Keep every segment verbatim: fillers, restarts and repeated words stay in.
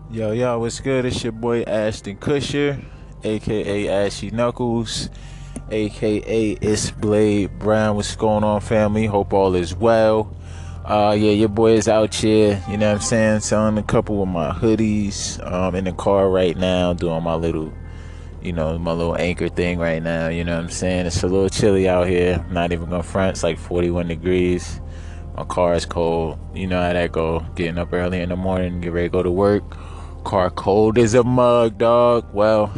Yo, yo, what's good? It's your boy Ashton Kutcher, aka Ashy Knuckles, aka It's Blade Brown. What's going on, family? Hope all is well. Uh, yeah, your boy is out here, you know what I'm saying? Selling a couple of my hoodies. Um, in the car right now, doing my little, you know, my little anchor thing right now, you know what I'm saying? It's a little chilly out here. Not even gonna front, it's like forty-one degrees. My car is cold. You know how that go. Getting up early in the morning, get ready to go to work. Car cold as a mug, dog. Well,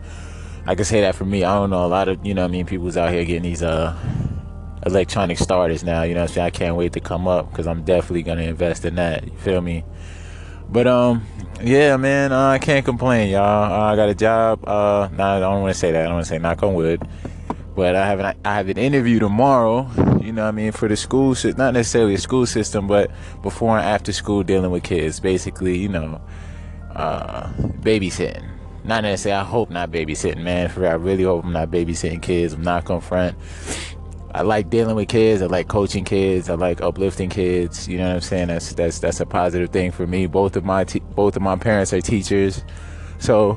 I can say that for me. I don't know. A lot of, you know what I mean, people's out here getting these uh electronic starters now. You know what I'm saying? I can't wait to come up because I'm definitely going to invest in that. You feel me? But, um, yeah, man, uh, I can't complain, y'all. Uh, I got a job. Uh, nah, I don't want to say that. I don't want to say knock on wood. But I have an I have an interview tomorrow, you know what I mean, for the school, not necessarily a school system, but before and after school dealing with kids. Basically, you know, uh, babysitting. Not necessarily, I hope not babysitting, man. For real, I really hope I'm not babysitting kids. I'm not gonna front. I like dealing with kids. I like coaching kids. I like uplifting kids. You know what I'm saying? That's that's that's a positive thing for me. Both of my te- both of my parents are teachers, so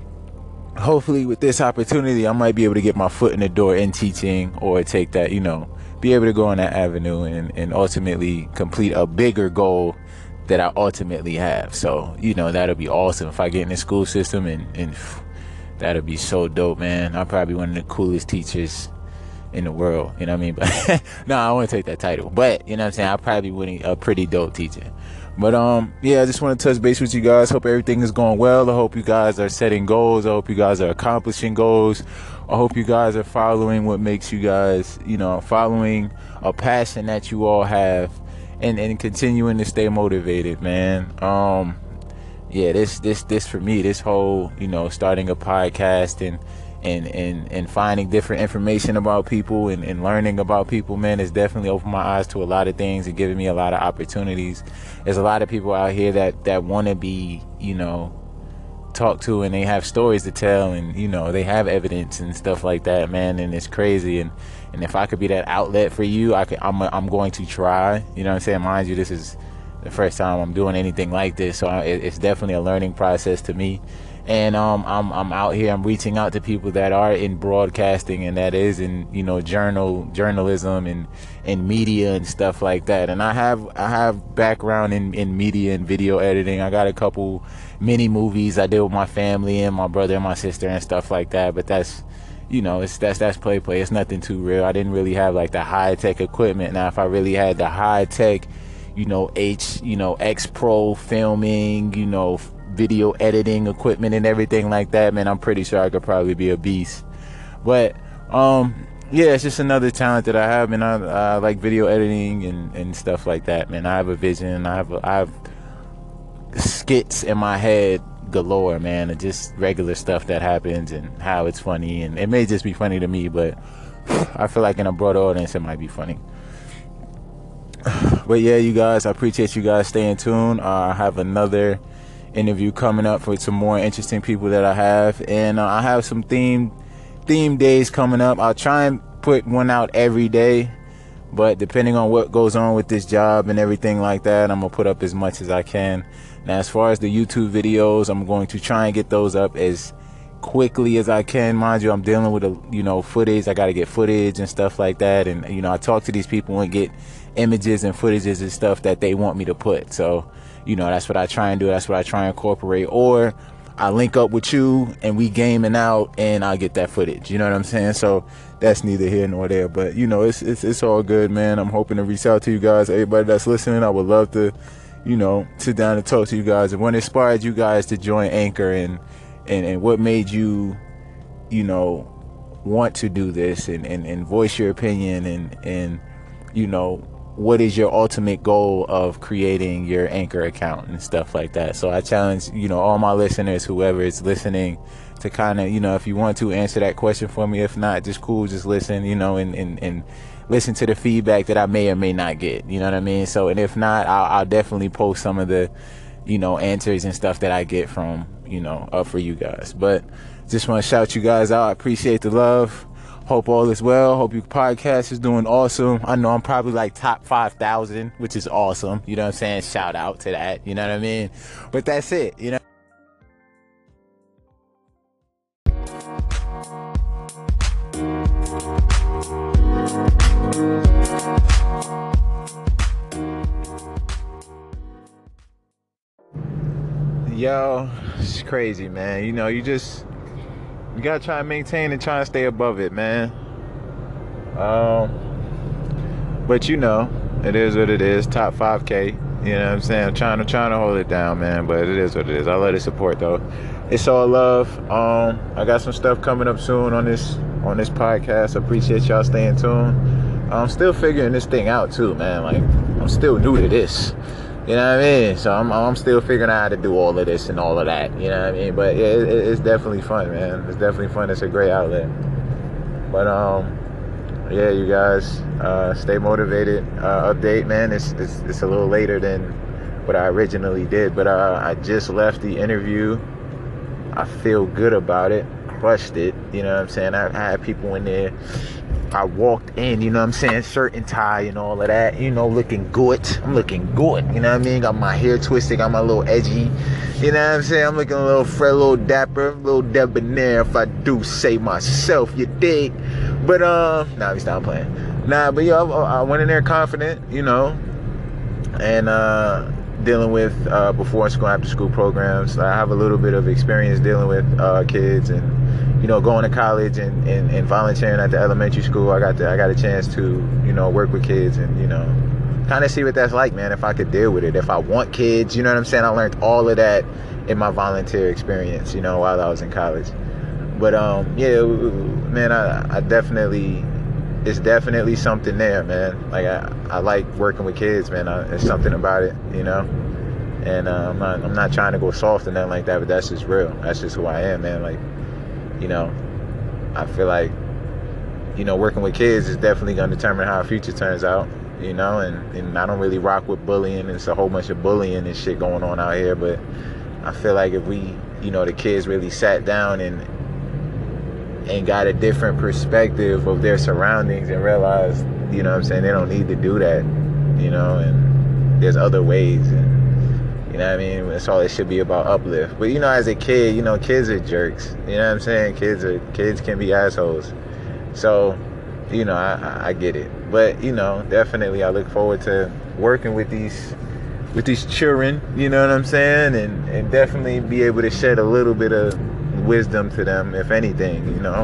hopefully with this opportunity, I might be able to get my foot in the door in teaching, or take that, you know, be able to go on that avenue and, and ultimately complete a bigger goal that I ultimately have. So, you know, that'll be awesome if I get in the school system, and, and that'll be so dope, man. I'm probably one of the coolest teachers in the world, you know what I mean? But no, I want to take that title. But, you know what I'm saying? I probably would a pretty dope teacher. But um, yeah, I just want to touch base with you guys. Hope everything is going well. I hope you guys are setting goals. I hope you guys are accomplishing goals. I hope you guys are following what makes you guys, you know, following a passion that you all have, and, and continuing to stay motivated, man. Um, yeah, this this this for me, this whole, you know, starting a podcast and and and and finding different information about people, and, and learning about people, man, has definitely opened my eyes to a lot of things and given me a lot of opportunities. There's a lot of people out here that that want to be, you know, talked to, and they have stories to tell, and, you know, they have evidence and stuff like that, man, and it's crazy. And and if I could be that outlet for you, I could, I'm I'm going to try. You know what I'm saying? Mind you, this is the first time I'm doing anything like this, so I, it, it's definitely a learning process to me. And um, I'm I'm out here. I'm reaching out to people that are in broadcasting, and that is in, you know, journal journalism and and media and stuff like that. And I have I have background in, in media and video editing. I got a couple mini movies I did with my family and my brother and my sister and stuff like that. But that's, you know, it's that's that's play play. It's nothing too real. I didn't really have like the high tech equipment. Now, if I really had the high tech, you know, H, you know, X Pro filming, you know, video editing equipment and everything like that, man, I'm pretty sure I could probably be a beast. But um yeah, it's just another talent that I have, and I, I like video editing and, and stuff like that, man. I have a vision. I have a, I have skits in my head galore, man, and just regular stuff that happens and how it's funny. And it may just be funny to me, but I feel like in a broad audience it might be funny. But yeah, you guys, I appreciate you guys staying tuned. uh, I have another interview coming up with some more interesting people that I have, and uh, I have some theme theme days coming up. I'll try and put one out every day, but depending on what goes on with this job and everything like that, I'm gonna put up as much as I can. Now, as far as the YouTube videos, I'm going to try and get those up as quickly as I can. Mind you, I'm dealing with a, you know, footage. I got to get footage and stuff like that, and, you know, I talk to these people and get images and footages and stuff that they want me to put. So, you know, that's what I try and do. That's what I try and incorporate. Or I link up with you and we gaming out, and I'll get that footage. You know what I'm saying? So that's neither here nor there. But, you know, it's it's it's all good, man. I'm hoping to reach out to you guys. Everybody that's listening, I would love to, you know, sit down and talk to you guys. And what inspired you guys to join Anchor, and and, and what made you, you know, want to do this, and, and, and voice your opinion, and, and, you know, what is your ultimate goal of creating your Anchor account and stuff like that. So I challenge, you know, all my listeners, whoever is listening, to kind of, you know, if you want to answer that question for me. If not, just cool, just listen, you know, and, and, and listen to the feedback that I may or may not get, you know what I mean? So, and if not, I'll, I'll definitely post some of the, you know, answers and stuff that I get from, you know, up for you guys. But just want to shout you guys out. I appreciate the love. Hope all is well. Hope your podcast is doing awesome. I know I'm probably like top five thousand, which is awesome. You know what I'm saying? Shout out to that. You know what I mean? But that's it, you know? Yo, it's crazy, man. You know, you just you gotta try and maintain and try and stay above it, man. Um, but you know, it is what it is. Top five K. You know what I'm saying? I'm trying to trying to hold it down, man. But it is what it is. I love the support though. It's all love. Um, I got some stuff coming up soon on this on this podcast. I appreciate y'all staying tuned. I'm still figuring this thing out too, man. Like I'm still new to this. You know what I mean? So I'm I'm still figuring out how to do all of this and all of that. You know what I mean? But yeah, it, it's definitely fun, man. It's definitely fun. It's a great outlet. But um, yeah, you guys, uh, stay motivated. Uh, update, man. It's, it's it's a little later than what I originally did, but uh, I just left the interview. I feel good about it. Crushed it. You know what I'm saying? I, I had people in there. I walked in, you know what I'm saying, shirt and tie and all of that, you know, looking good. I'm looking good, you know what I mean? Got my hair twisted, got my little edgy, you know what I'm saying? I'm looking a little fresh, a little dapper, a little debonair if I do say myself, you dig? But, um, nah, we stop playing. Nah, but yo, I, I went in there confident, you know, and, uh, dealing with uh, before school, after school programs. I have a little bit of experience dealing with uh, kids and, you know, going to college and, and, and volunteering at the elementary school. I got the, I got a chance to, you know, work with kids and, you know, kind of see what that's like, man, if I could deal with it. If I want kids, you know what I'm saying? I learned all of that in my volunteer experience, you know, while I was in college. But, um, yeah, man, I, I definitely, it's definitely something there, man. Like, I, I like working with kids, man. I, there's something about it, you know? And uh, I'm not, I'm not trying to go soft or nothing like that, but that's just real. That's just who I am, man. Like, you know, I feel like, you know, working with kids is definitely going to determine how our future turns out, you know, and, and I don't really rock with bullying. It's a whole bunch of bullying and shit going on out here, but I feel like if we, you know, the kids really sat down and and got a different perspective of their surroundings and realized, you know what I'm saying, they don't need to do that, you know, and there's other ways, and, you know what I mean, that's all it should be about, uplift. But, you know, as a kid, you know, kids are jerks, you know what I'm saying, kids are, kids can be assholes, so, you know, I, I get it, but, you know, definitely I look forward to working with these, with these children, you know what I'm saying, and, and definitely be able to shed a little bit of wisdom to them, if anything, you know,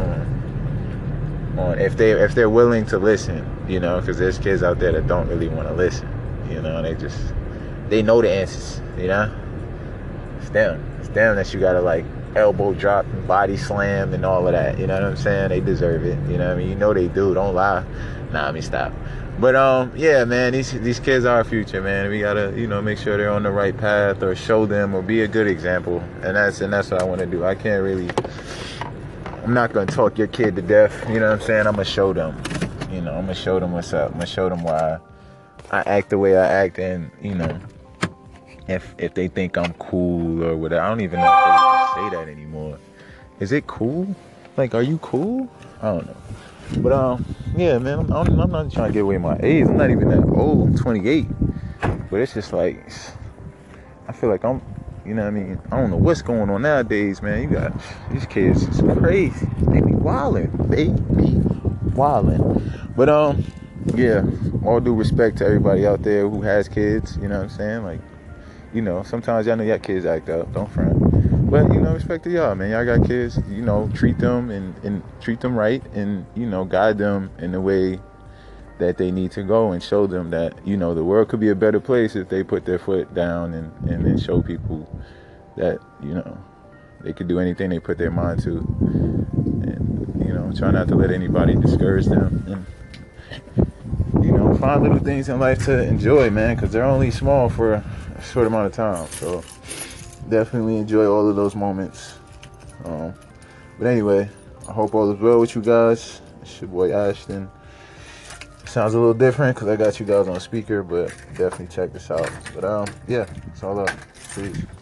on if they if they're willing to listen, you know, because there's kids out there that don't really want to listen, you know, they just they know the answers, you know. It's them, it's them that you gotta like elbow drop and body slam and all of that, you know what I'm saying? They deserve it, you know what I mean? You know they do. Don't lie. Nah, I mean stop. But um, yeah, man, these these kids are our future, man. We gotta, you know, make sure they're on the right path, or show them, or be a good example. And that's and that's what I want to do. I can't really. I'm not gonna talk your kid to death. You know what I'm saying? I'm gonna show them. You know, I'm gonna show them what's up. I'm gonna show them why I act the way I act, and you know, if if they think I'm cool or whatever. I don't even know if they even say that anymore. Is it cool? Like, are you cool? I don't know. But, um, yeah, man, I'm, I'm, I'm not trying to get away my age. I'm not even that old. I'm twenty-eight. But it's just like, I feel like I'm, you know what I mean? I don't know what's going on nowadays, man. You got, these kids, it's crazy. They be wildin'. They be wildin'. But, um, yeah, all due respect to everybody out there who has kids, you know what I'm saying? Like, you know, sometimes y'all know y'all kids act up. Don't front. But, you know, respect to y'all, man. Y'all got kids, you know, treat them and, and treat them right and, you know, guide them in the way that they need to go and show them that, you know, the world could be a better place if they put their foot down and, and then show people that, you know, they could do anything they put their mind to. And, you know, try not to let anybody discourage them. And, you know, find little things in life to enjoy, man, because they're only small for a short amount of time. So definitely enjoy all of those moments. Um, but anyway, I hope all is well with you guys. It's your boy Ashton. Sounds a little different because I got you guys on speaker, but definitely check this out. But um, yeah, it's all up. Peace.